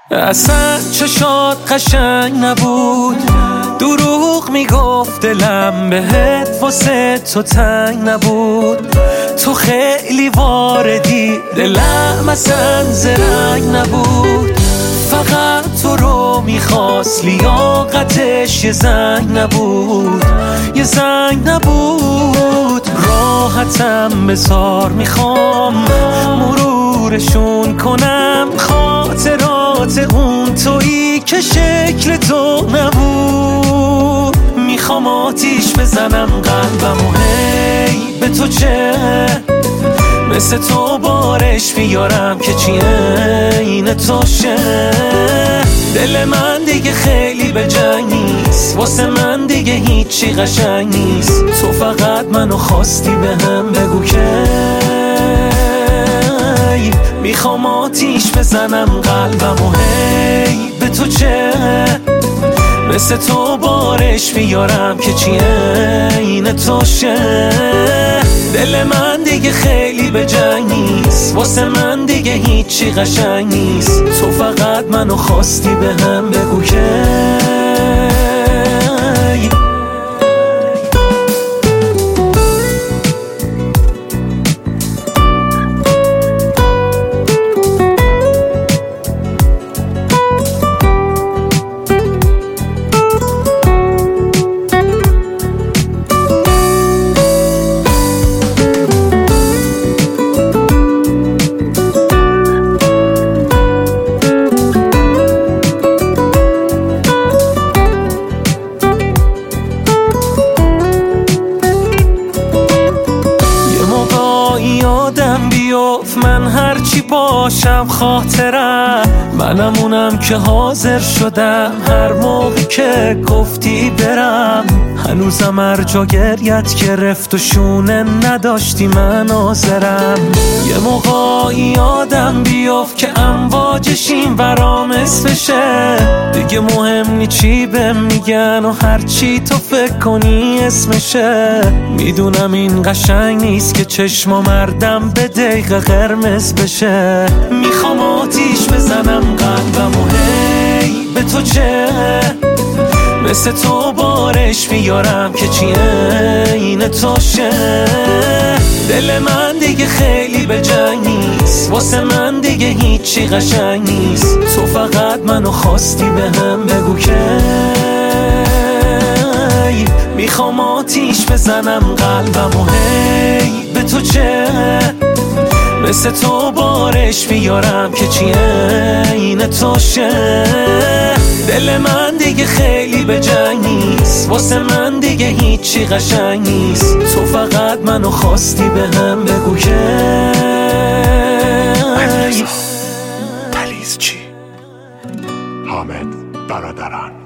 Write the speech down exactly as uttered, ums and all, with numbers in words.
اصلا چشات قشنگ نبود، دروغ میگفت دلم بهت واسه تو تنگ نبود. تو خیلی واردی، دلم اصلا زرنگ نبود. فقط تو رو میخواست، لیاقتش یه زنگ نبود، یه زنگ نبود. راحتم بذار، میخوام مرورشون کنم خاطرات اون تویی که شکل تو نبود. میخوام آتیش بزنم قلبم و هی به تو چه، مثل تو بارش بیارم که چی این تو شه. دل من دیگه خیلی به جنگ نیست، واسه من دیگه هیچی قشنگ نیست. تو فقط منو خواستی به هم بگو که میخوام آتیش بزنم قلبم و هی به تو چه، مثل تو بارش بیارم که چی این تو شه. دل من دیگه خیلی به جنگ نیست، واسه من دیگه هیچی قشنگ نیست. تو فقط منو خواستی به هم بگو که یادم بیفت من هرچی باشم خاطرم، منم اونم که حاضر شدم هر موقع که گفتی برم. هنوزم هر جا گریت گرفت و شونه نداشتی من حاضرم. یه موقع یادم بیفت که امواجش این ورام اسمشه، دیگه مهم نی چی بهم میگن و هرچی تو فکر کنی اسمشه. میدونم این قشنگ نیست که چشما مردم به دقیقه قرمز بشه. میخوام آتیش بزنم قلبم و هی به تو چه، مثل تو بارش بیارم که چی این تو شه. دل من دیگه خیلی به جنگ نیست، واسه من دیگه هیچی قشنگ نیست. تو فقط منو خواستی به هم بگو که میخوام آتیش بزنم قلبم و هی به تو چه، مثل تو بارش بیارم که چی این تو شه. دل من دیگه خیلی به جنگ نیست، واسه من دیگه هیچی قشنگ نیست. تو فقط منو خواستی به هم بگو که تلیز چی؟ حامد برادران.